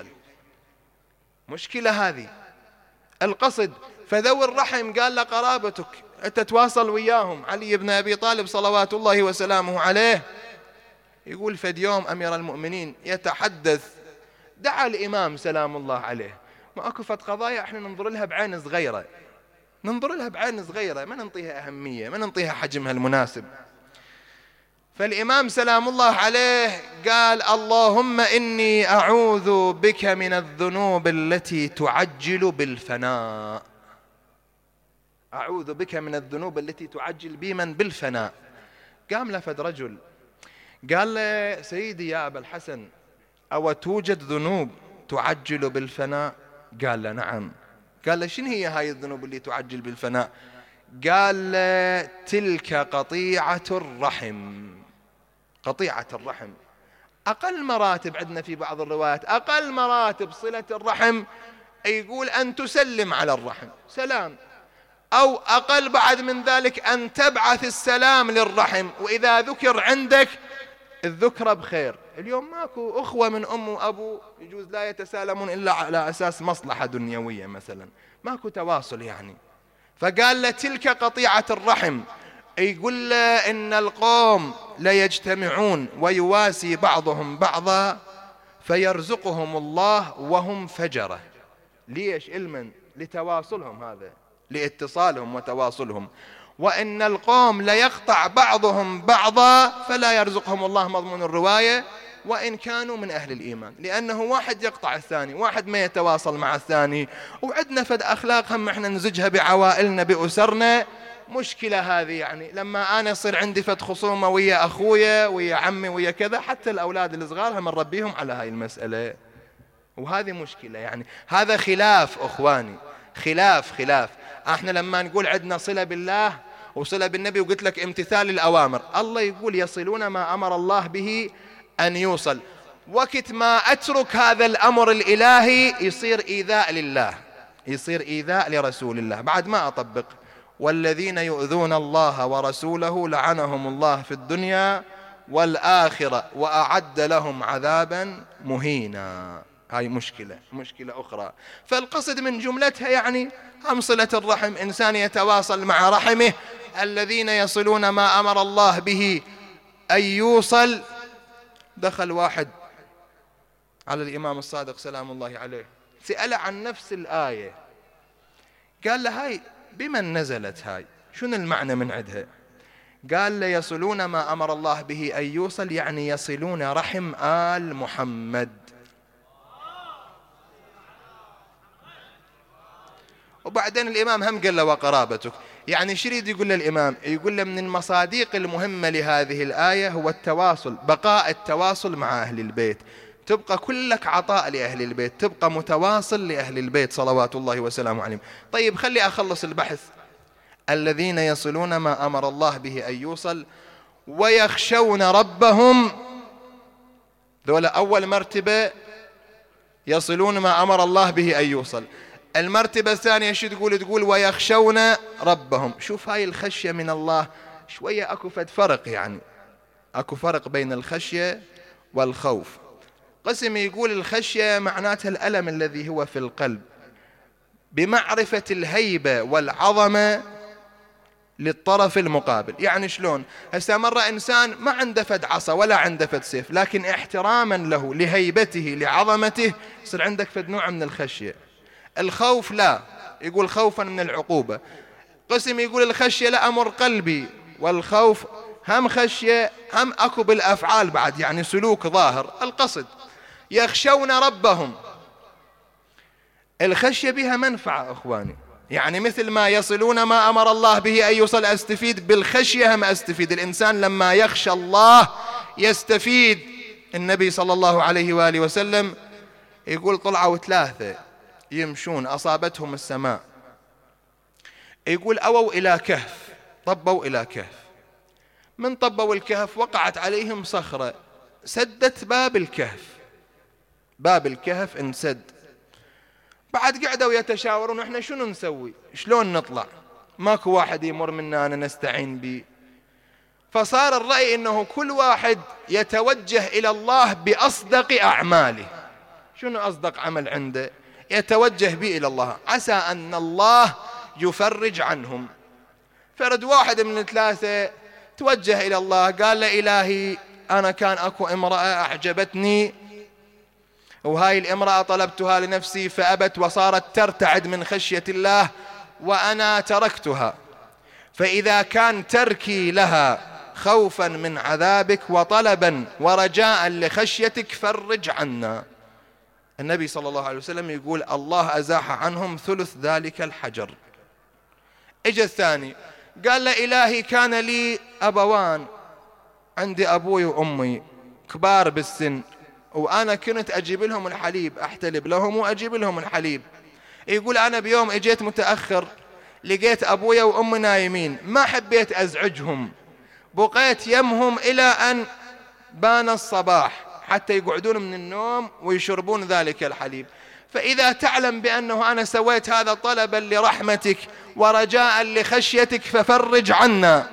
مشكلة هذه القصد. فذوي الرحم قال له قرابتك، أنت تواصل وياهم. علي بن أبي طالب صلوات الله وسلامه عليه يقول فد يوم أمير المؤمنين يتحدث، دعا الإمام سلام الله عليه، ما أكو فد قضايا احنا ننظر لها بعين صغيرة، ننظر لها بعين صغيرة، ما ننطيها أهمية، ما ننطيها حجمها المناسب. فالإمام سلام الله عليه قال اللهم إني أعوذ بك من الذنوب التي تعجل بالفناء، أعوذ بك من الذنوب التي تعجل بمن بالفناء. قام له فد رجل قال له سيدي يا أبا الحسن أو توجد ذنوب تعجل بالفناء؟ قال له نعم. قال له شنو هي هاي الذنوب اللي تعجل بالفناء؟ قال له تلك قطيعة الرحم. قطيعة الرحم أقل مراتب عندنا في بعض الروايات، أقل مراتب صلة الرحم يقول أن تسلم على الرحم سلام، أو أقل بعد من ذلك أن تبعث السلام للرحم، وإذا ذكر عندك الذكرى بخير. اليوم ماكو أخوة من أم وأبو يجوز لا يتسالمون إلا على أساس مصلحة دنيوية مثلا، ماكو تواصل يعني. فقال له تلك قطيعة الرحم. يقول له إن القوم ليجتمعون ويواسي بعضهم بعضا فيرزقهم الله وهم فجرة. ليش؟ علما لتواصلهم، هذا لاتصالهم وتواصلهم. وإن القوم ليقطع بعضهم بعضا فلا يرزقهم الله، مضمون الرواية، وإن كانوا من أهل الإيمان، لأنه واحد يقطع الثاني، واحد ما يتواصل مع الثاني. وعندنا فد أخلاق هم احنا نزجها بعوائلنا بأسرنا. مشكلة هذه يعني لما أنا يصير عندي فد خصومة ويا أخويا ويا عمي ويا كذا، حتى الأولاد الصغار هم نربيهم على هاي المسألة. وهذه مشكلة. يعني هذا خلاف أخواني، خلاف. احنا لما نقول عندنا صلة بالله وصلة بالنبي وقلت لك امتثال الأوامر، الله يقول يصلون ما أمر الله به أن يوصل. وقت ما أترك هذا الأمر الإلهي يصير إيذاء لله، يصير إيذاء لرسول الله، بعد ما أطبق. والذين يؤذون الله ورسوله لعنهم الله في الدنيا والآخرة وأعد لهم عذابا مهينا. هاي مشكلة أخرى. فالقصد من جملتها يعني هم صلة الرحم، إنسان يتواصل مع رحمه. الذين يصلون ما أمر الله به أن يوصل. دخل واحد على الإمام الصادق سلام الله عليه، سأل عن نفس الآية، قال له هاي بمن نزلت هاي؟ شنو المعنى من عندها؟ قال له يصلون ما أمر الله به أن يوصل يعني يصلون رحم آل محمد. وبعدين الإمام هم قال له وقرابتك. يعني شريد يقول للإمام، يقول له من المصادق المهمة لهذه الآية هو التواصل، بقاء التواصل مع أهل البيت، تبقى كلك عطاء لأهل البيت، تبقى متواصل لأهل البيت صلوات الله وسلامه عليهم. طيب خلي أخلص البحث. الذين يصلون ما أمر الله به أن يوصل ويخشون ربهم، ذولا أول مرتبة يصلون ما أمر الله به أن يوصل. المرتبة الثانية شو تقول ويخشون ربهم. شوف هاي الخشية من الله شوية أكو فد فرق، يعني أكو فرق بين الخشية والخوف. قسم يقول الخشية معناتها الألم الذي هو في القلب بمعرفة الهيبة والعظمة للطرف المقابل. يعني شلون؟ هسه مرة إنسان ما عنده فد عصا ولا عنده فد سيف، لكن احتراما له لهيبته لعظمته يصير عندك فد نوع من الخشية. الخوف لا، يقول خوفا من العقوبة. قسم يقول الخشية لا أمر قلبي، والخوف هم خشية هم أكو بالأفعال بعد، يعني سلوك ظاهر. القصد يخشون ربهم، الخشية بها منفعة أخواني. يعني مثل ما يصلون ما أمر الله به أن يوصل أستفيد، بالخشية هم أستفيد. الإنسان لما يخشى الله يستفيد. النبي صلى الله عليه وآله وسلم يقول طلعوا 3 يمشون أصابتهم السماء، يقول أووا إلى كهف، طبوا إلى كهف، من طبوا الكهف وقعت عليهم صخرة سدت باب الكهف، باب الكهف انسد. بعد قعدوا يتشاورون احنا شنو نسوي، شلون نطلع، ماكو واحد يمر منا أنا نستعين به. فصار الرأي انه كل واحد يتوجه إلى الله بأصدق أعماله. شنو أصدق عمل عنده يتوجه به إلى الله، عسى أن الله يفرج عنهم. فرد واحد من 3 توجه إلى الله، قال له إلهي أنا كان أكو امرأة أعجبتني وهاي الامرأة طلبتها لنفسي فأبت وصارت ترتعد من خشية الله وأنا تركتها، فإذا كان تركي لها خوفا من عذابك وطلبا ورجاء لخشيتك فرج عنا. النبي صلى الله عليه وسلم يقول الله أزاح عنهم ثلث ذلك الحجر. اجى الثاني قال له إلهي كان لي أبوان، عندي أبوي وأمي كبار بالسن وأنا كنت أجيب لهم الحليب، أحتلب لهم وأجيب لهم الحليب. يقول أنا بيوم اجيت متأخر لقيت أبويا وأمي نايمين، ما حبيت أزعجهم، بقيت يمهم إلى أن بان الصباح حتى يقعدون من النوم ويشربون ذلك الحليب. فإذا تعلم بأنه أنا سويت هذا طلبا لرحمتك ورجاء لخشيتك ففرج عنا.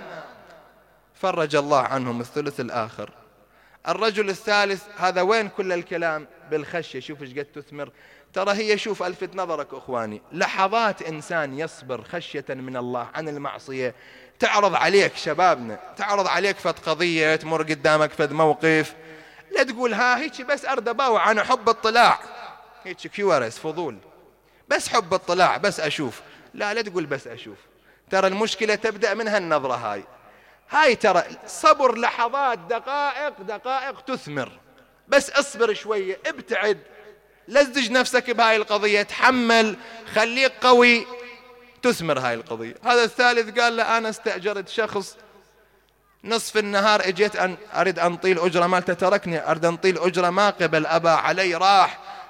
فرج الله عنهم الثلث الآخر. الرجل الثالث هذا وين كل الكلام بالخشية، شوف ايش قد تثمر. ترى هي شوف ألفت نظرك أخواني، لحظات إنسان يصبر خشية من الله عن المعصية تعرض عليك شبابنا، تعرض عليك فد قضية، تمر قدامك فد موقف، لا تقول ها هيك بس أرد أباوع أنا حب اطلاع، هيك كيورس فضول، بس حب اطلاع بس أشوف. لا تقول بس أشوف، ترى المشكلة تبدأ من هالنظرة هاي ترى صبر لحظات دقائق تثمر. بس اصبر شوية، ابتعد، لزج نفسك بهاي القضية، تحمل، خليك قوي، تثمر هاي القضية. هذا الثالث قال له أنا استأجرت شخص نصف النهار اجيت أريد أنطيل أجرة مالته، تركني أريد أنطيل أجرة ما قبل أبا علي، راح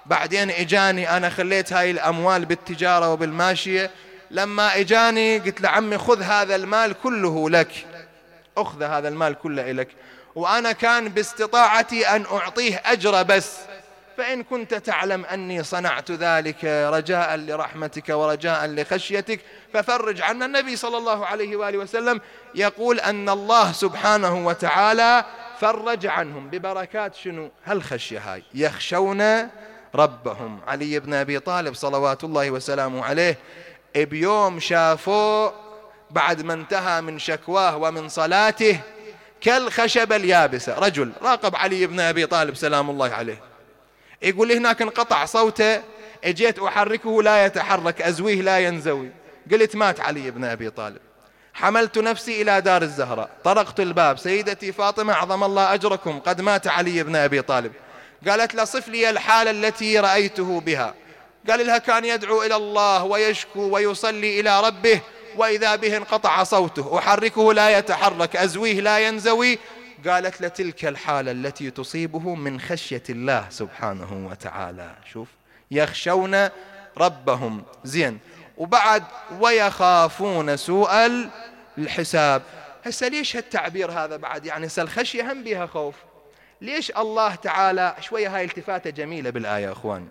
بعدين إجاني، أنا خليت هاي الأموال بالتجارة وبالماشية، لما إجاني قلت له عمي خذ هذا المال كله لك، أخذ هذا المال كله لك، وأنا كان باستطاعتي أن أعطيه أجر بس، فإن كنت تعلم أني صنعت ذلك رجاء لرحمتك ورجاء لخشيتك ففرج عنا. النبي صلى الله عليه وآله وسلم يقول أن الله سبحانه وتعالى فرج عنهم ببركات شنو؟ هالخشية هاي، يخشون ربهم. علي بن أبي طالب صلوات الله وسلامه عليه بيوم شافوه بعد ما انتهى من شكواه ومن صلاته كالخشبة اليابسة، رجل راقب علي بن أبي طالب سلام الله عليه، يقول لي هناك انقطع صوته، اجيت أحركه لا يتحرك، أزويه لا ينزوي، قلت مات علي بن أبي طالب. حملت نفسي إلى دار الزهراء، طرقت الباب، سيدتي فاطمة عظم الله أجركم قد مات علي بن أبي طالب. قالت له صف لي الحالة التي رأيته بها. قال لها كان يدعو إلى الله ويشكو ويصلي إلى ربه، وإذا به انقطع صوته، أحركه لا يتحرك، أزويه لا ينزوي. قالت لتلك الحالة التي تصيبه من خشية الله سبحانه وتعالى. شوف، يخشون ربهم. زين، وبعد ويخافون سوء الحساب. هسه ليش هالتعبير هذا بعد؟ يعني الخشية هم بها خوف. ليش الله تعالى، شوية هاي التفاتة جميلة بالآية يا أخوان،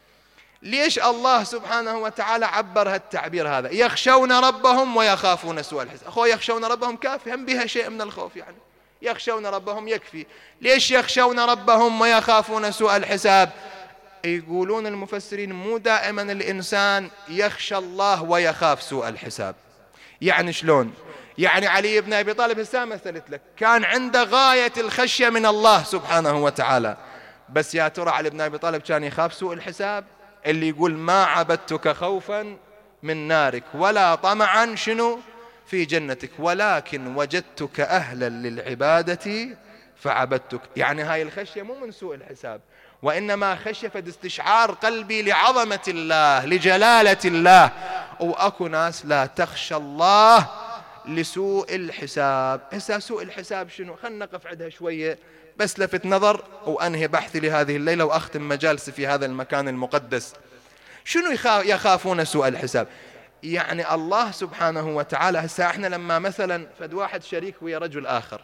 ليش الله سبحانه وتعالى عبر هالتعبير هذا؟ يخشون ربهم ويخافون سوء الحساب. أخوة يخشون ربهم كافي، هم بها شيء من الخوف، يعني يخشون ربهم يكفي. ليش يخشون ربهم ويخافون سوء الحساب؟ يقولون المفسرين مو دائما الإنسان يخشى الله ويخاف سوء الحساب. يعني شلون؟ يعني علي بن أبي طالب هسه مثلت لك كان عنده غاية الخشية من الله سبحانه وتعالى، بس يا ترى علي بن أبي طالب كان يخاف سوء الحساب؟ اللي يقول ما عبدتك خوفا من نارك ولا طمعا شنو في جنتك ولكن وجدتك أهلا للعبادة فعبدتك. يعني هاي الخشية مو من سوء الحساب، وإنما خشية فد استشعار قلبي لعظمة الله لجلالة الله. وأكو ناس لا تخشى الله لسوء الحساب. هسه سوء الحساب شنو؟ خلنا نقف عندها شوية بس لفت نظر وأنهي بحثي لهذه الليلة وأختم مجالسي في هذا المكان المقدس. شنو يخافون سوء الحساب؟ يعني الله سبحانه وتعالى هسه احنا لما مثلا فد واحد شريك ويا رجل آخر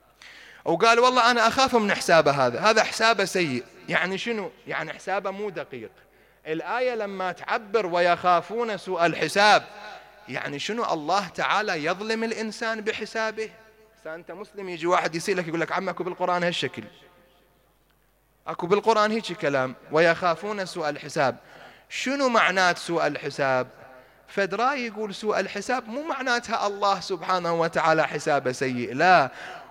وقال والله أنا أخاف من حسابه هذا حسابه سيء، يعني شنو؟ يعني حسابه مو دقيق. الآية لما تعبر ويخافون سوء الحساب يعني شنو؟ الله تعالى يظلم الإنسان بحسابه. أنت مسلم يجي واحد يسألك يقول لك عم أكو بالقرآن هالشكل، أكو بالقرآن هيك كلام ويخافون سوء الحساب. شنو معنات سوء الحساب؟ فدراي يقول سوء الحساب مو معناتها الله سبحانه وتعالى حسابه سيء، لا،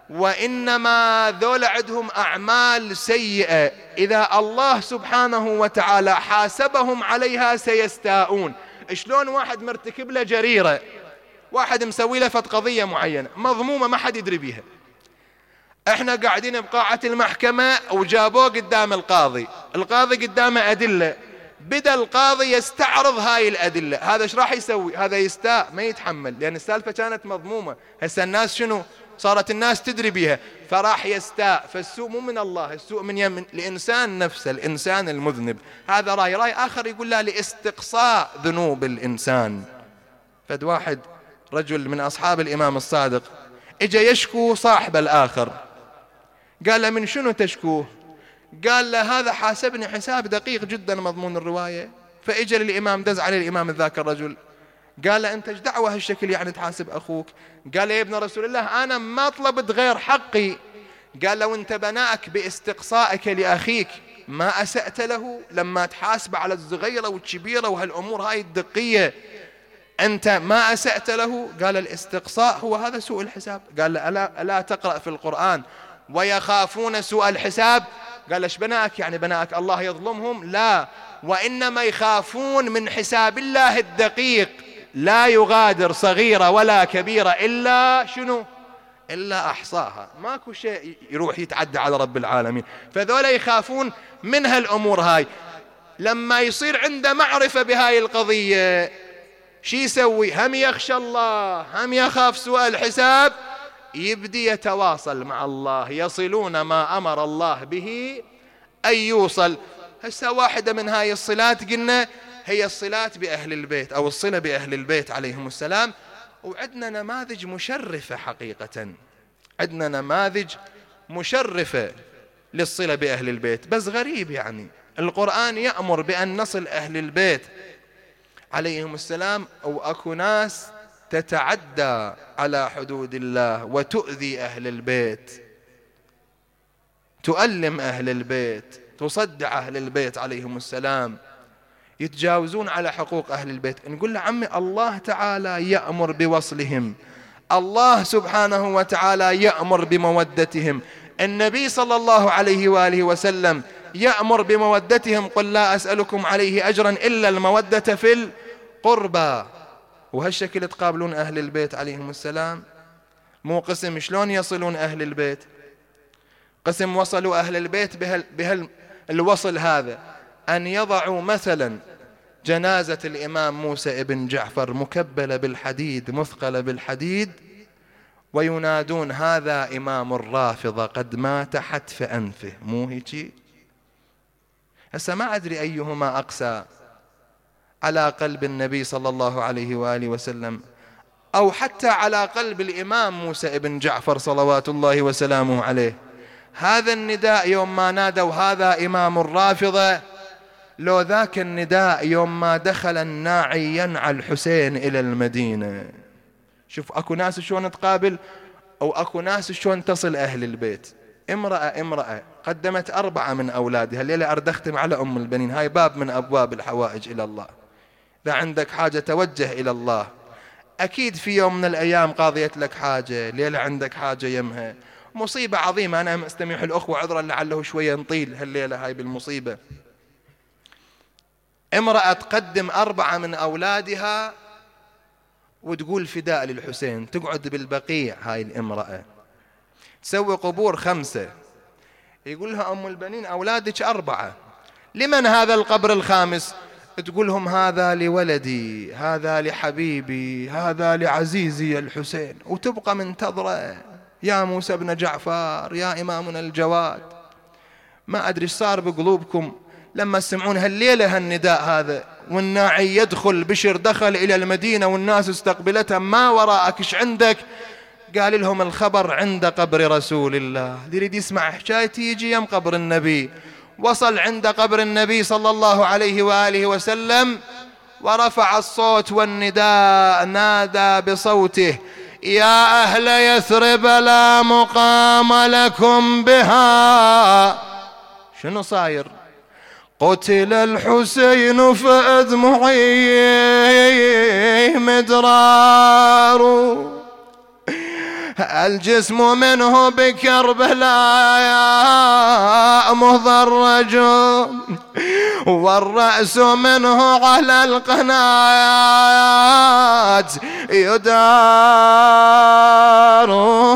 وإنما ذول عندهم أعمال سيئة إذا الله سبحانه وتعالى حاسبهم عليها سيستاءون. شلون واحد مرتكب له جريرة، واحد مسوي له فت قضية معينة مضمومة ما حد يدري بيها، احنا قاعدين بقاعة المحكمة وجابوه قدام القاضي قدامه أدلة، بدأ القاضي يستعرض هاي الأدلة، هذا ايش راح يسوي؟ هذا يستاء ما يتحمل لأن السالفة كانت مضمومة. هسه الناس شنو صارت الناس تدري بيها فراح يستاء. فالسوء مو من الله، السوء من الإنسان نفسه، الإنسان المذنب. هذا رأي آخر يقول لا لاستقصاء ذنوب الإنسان. فد واحد رجل من أصحاب الإمام الصادق إجا يشكو صاحب الآخر، قال له من شنو تشكوه؟ قال له هذا حاسبني حساب دقيق جدا مضمون الرواية. فإجا للإمام دز عليه الإمام ذاك الرجل قال له أنت ايش دعوة هالشكل يعني تحاسب أخوك؟ قال له يا ابن رسول الله أنا ما طلبت غير حقي. قال له وانت بناءك باستقصائك لأخيك ما أسأت له لما تحاسب على الصغيرة والكبيرة وهالأمور هاي الدقية أنت ما أسأت له؟ قال الاستقصاء هو هذا سوء الحساب. قال له ألا تقرأ في القرآن ويخافون سوء الحساب؟ قال ايش بناءك؟ يعني بناءك الله يظلمهم؟ لا، وإنما يخافون من حساب الله الدقيق لا يغادر صغيرة ولا كبيرة إلا شنو؟ إلا أحصاها. ماكو شيء يروح يتعدى على رب العالمين. فذولا يخافون من هالأمور هاي. لما يصير عنده معرفة بهاي القضية شي يسوي؟ هم يخشى الله هم يخاف سوء الحساب، يبدي يتواصل مع الله، يصلون ما أمر الله به أن يوصل. هسه واحدة من هاي الصلات قلنا هي الصلات بأهل البيت أو الصلة بأهل البيت عليهم السلام. وعندنا نماذج مشرفة حقيقة، عندنا نماذج مشرفة للصلة بأهل البيت. بس غريب يعني القرآن يأمر بأن نصل أهل البيت عليهم السلام، وأكو ناس تتعدى على حدود الله وتؤذي أهل البيت، تؤلم أهل البيت، تصدع أهل البيت عليهم السلام، يتجاوزون على حقوق أهل البيت. نقول له عمي الله تعالى يأمر بوصلهم، الله سبحانه وتعالى يأمر بمودتهم، النبي صلى الله عليه وآله وسلم يأمر بمودتهم، قل لا أسألكم عليه أجرا إلا المودة في القربى. وهالشكل تقابلون أهل البيت عليهم السلام. مو قسم شلون يصلون أهل البيت، قسم وصلوا أهل البيت بهالوصل هذا، أن يضعوا مثلا جنازة الإمام موسى ابن جعفر مكبلة بالحديد مثقلة بالحديد، وينادون هذا إمام الرافضة قد مات حتف أنفه. مو هيك؟ هسه ما أدري أيهما أقسى على قلب النبي صلى الله عليه وآله وسلم، أو حتى على قلب الإمام موسى ابن جعفر صلوات الله وسلامه عليه. هذا النداء يوم ما نادوا هذا إمام الرافضة، لو ذاك النداء يوم ما دخل الناعي ينعى الحسين إلى المدينة. شوف أكو ناس شلون تقابل، أو أكو ناس شلون تصل أهل البيت. امرأة قدمت 4 من أولادها. الليلة أردختم على أم البنين، هاي باب من أبواب الحوائج إلى الله. إذا عندك حاجة توجه إلى الله. أكيد في يوم من الأيام قاضيت لك حاجة، ليلة عندك حاجة يمها، مصيبة عظيمة. أنا أستميح الأخوة عذرا لعله شوية نطيل هالليلة هاي بالمصيبة. امرأة تقدم 4 من أولادها وتقول فداء للحسين، تقعد بالبقيع هاي الامرأة، تسوي قبور 5. يقول لها أم البنين أولادك 4، لمن هذا القبر الخامس؟ تقول لهم هذا لولدي، هذا لحبيبي، هذا لعزيزي الحسين. وتبقى منتظرة يا موسى بن جعفر، يا إمامنا الجواد. ما أدري صار بقلوبكم لما تسمعون هالليلة هالنداء هذا، والناعي يدخل، بشر دخل إلى المدينة والناس استقبلته، ما وراءك إيش عندك؟ قال لهم الخبر عند قبر رسول الله. اللي يريد يسمع حكايتي يجي يم قبر النبي. وصل عند قبر النبي صلى الله عليه وآله وسلم، ورفع الصوت والنداء، نادى بصوته يا أهل يثرب لا مقام لكم بها. شنو صاير؟ قتل الحسين فأدمعي مدرار، الجسم منه بكربلاء مضرج، والرأس منه على القناة يدار.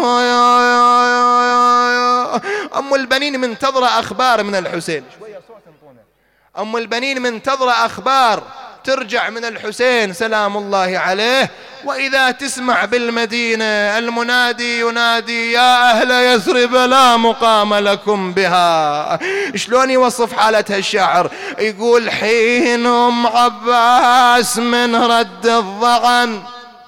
أم البنين منتظرة أخبار من الحسين. أم البنين منتظرة أخبار ترجع من الحسين سلام الله عليه. وإذا تسمع بالمدينة المنادي ينادي يا أهل يثرب لا مقام لكم بها. شلون يوصف حالتها الشاعر؟ يقول حين أم عباس من رد الضغن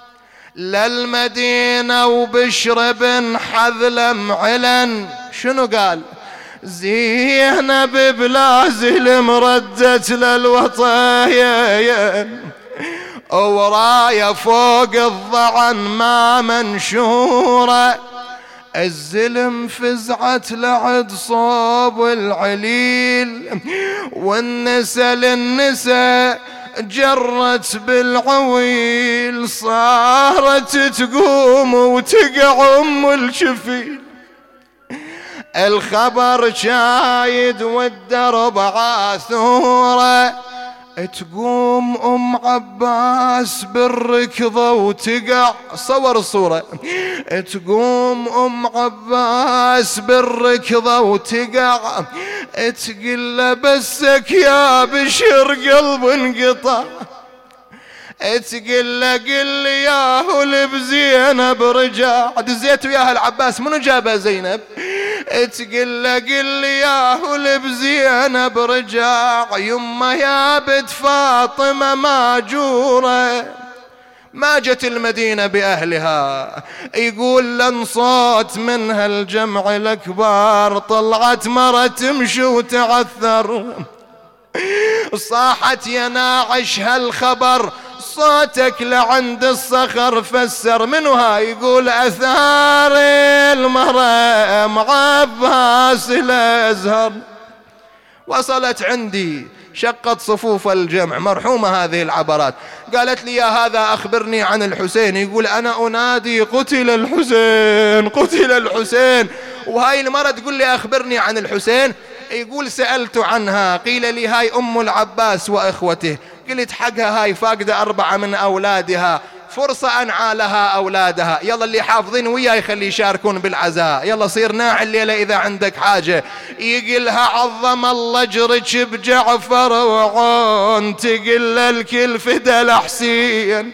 للمدينة وبشر بن حذلم علن. شنو قال؟ زينب بلا زلم ردت للوطين، ورايا فوق الضعن ما منشورة، الزلم فزعت لعد صوب العليل، والنسا للنسا جرت بالعويل، صارت تقوم وتقع ام الشفيل. الخبر شايد والدرب عاثورة، تقوم أم عباس بالركضة وتقع. صور الصورة، تقوم أم عباس بالركضة وتقع، تقل بسك يا بشر قلب انقطع، تقل قل ياهو لبزينب رجع. دزيت وياها العباس، منو جابها؟ زينب. تقول له قل لي يا هلب زينب رجع يمه يا بنت فاطمة ماجورة ما جت المدينة بأهلها. يقول لن صوت منها الجمع الأكبر طلعت مرة تمشي وتعثر صاحت يا ناعش هالخبر صوتك لعند الصخر فسر. منو هاي؟ يقول أثار المرأة عباس الأزهر. وصلت عندي شقت صفوف الجمع مرحومة هذه العبرات. قالت لي يا هذا أخبرني عن الحسين. يقول أنا أنادي قتل الحسين قتل الحسين. وهاي المرة تقول لي أخبرني عن الحسين. يقول سألت عنها قيل لي هاي أم العباس وإخوته. قلت حقها هاي فاقدة 4 من أولادها فرصة أنعى لها أولادها. يلا اللي حافظين وياي خلي يشاركون بالعزاء. يلا صير ناعي الليلة إذا عندك حاجة. يقلها عظم الله جرك بجعفر وعون تقل الكل فدا الحسين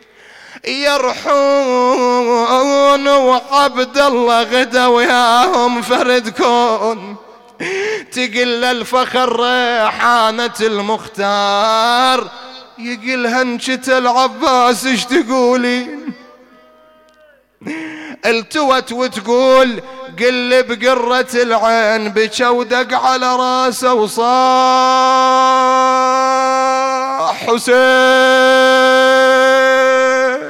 يرحون وعبد الله غدا وياهم فرد كون تقل الفخر ريحانة المختار. يقلها انشت العباس ايش تقولين؟ التوت وتقول قل بقرة العين بكى ودق على راسه وصاح حسين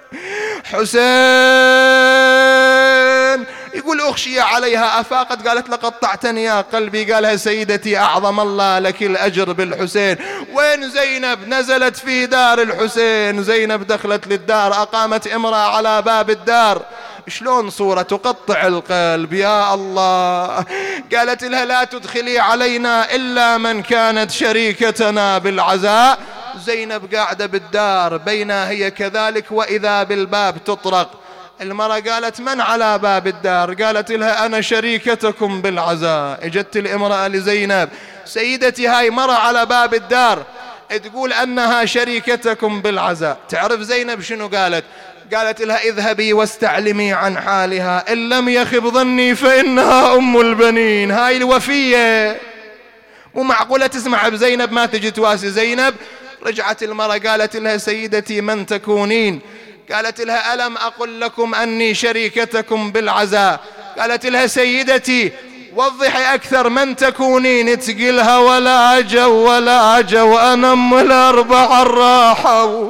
حسين. يقول أخشي عليها أفاقت قالت لقطعتني يا قلبي. قالها سيدتي أعظم الله لك الأجر بالحسين. وين زينب؟ نزلت في دار الحسين. زينب دخلت للدار أقامت امرأة على باب الدار. شلون صورة تقطع القلب يا الله. قالت لها لا تدخلي علينا إلا من كانت شريكتنا بالعزاء. زينب قاعدة بالدار بينها هي كذلك وإذا بالباب تطرق. المرأة قالت من على باب الدار؟ قالت لها أنا شريكتكم بالعزاء. اجت الامرأة لزينب سيدتي هاي مرة على باب الدار تقول أنها شريكتكم بالعزاء. تعرف زينب شنو قالت؟ قالت لها اذهبي واستعلمي عن حالها إن لم يخب ظني فإنها أم البنين. هاي الوفية ومعقولة تسمع بزينب ما تجي تواسي زينب. رجعت المرأة قالت لها سيدتي من تكونين؟ قالت لها ألم أقل لكم أني شريكتكم بالعزاء؟ قالت لها سيدتي وضحي أكثر من تكونين؟ تقلها ولا جو أنا أم الأربع الراحة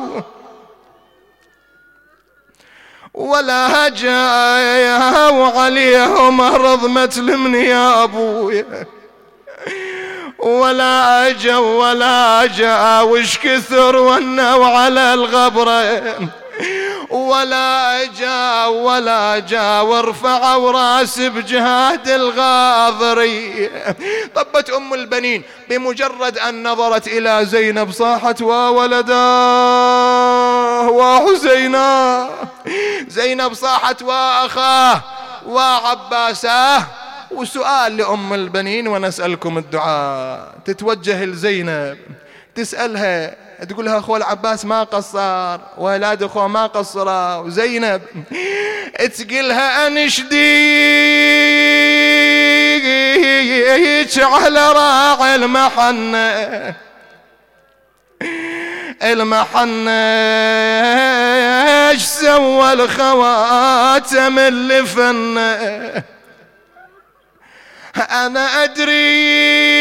ولا جاء وعليهم أرض لمن يا أبويا ولا جاء وش كثر ونوا على الغبرين ولا جاء وارفعوا راس بجهاد الغاضري. طبت أم البنين بمجرد أن نظرت إلى زينب صاحت وولداه وحسينا. زينب صاحت وأخاه وعباساه. وسؤال لأم البنين ونسألكم الدعاء. تتوجه لزينب تسألها تقولها أخو العباس ما قصر وأولاد أخوه ما قصروا. وزينب تقولها أنشديك على راعي المحنة ايش سوى الخواتم اللي فنه. أنا أدري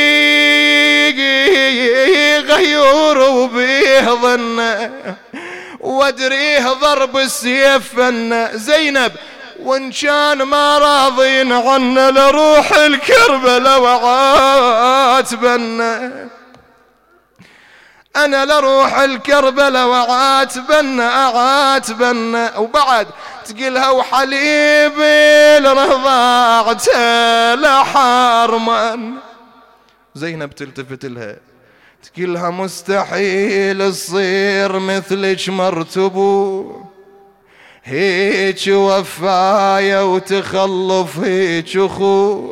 غيور وبيه ظن وأدريه ضرب السيف فن. زينب وإن كان ما راضين عنا لروح الكربلاء وعاتبنا. أنا لروح الكربلاء وعاتبنا. وبعد تقلها وحليب الرضاعة لحرما. زينب تلتفت لها تقلها مستحيل تصير مثلك مرتبو هيك وفاية وتخلف هيك أخو.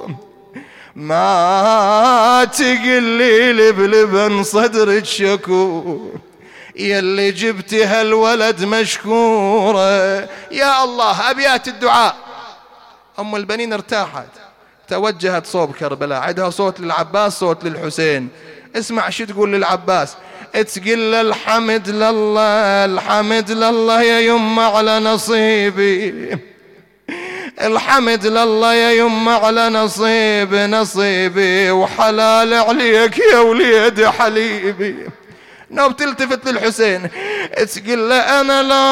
ما تقلي بلبن صدرك شكو يلي جبتي هالولد مشكورة. يا الله أبيات الدعاء. أم البنين ارتاحت توجهت صوب كربلاء، عندها صوت للعباس صوت للحسين. اسمع شو تقول للعباس، تقول الحمد لله الحمد لله يا يمه على نصيبي، الحمد لله يا يمه على نصيبي وحلال عليك يا وليد حليبي. نوب تلتفت للحسين تقول له انا لا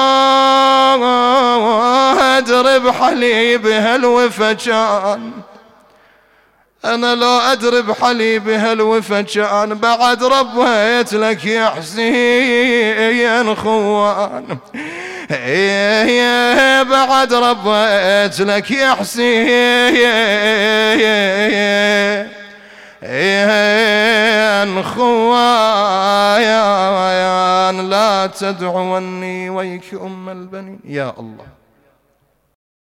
ادري بحليب هالوفا كان، انا لا ادري بحليب هالوفا كان، بعد ربيت لك يا حسين خوان، بعد ربيت لك يا حسين خوان، لا تدعوني ويك أم البنين. يا الله.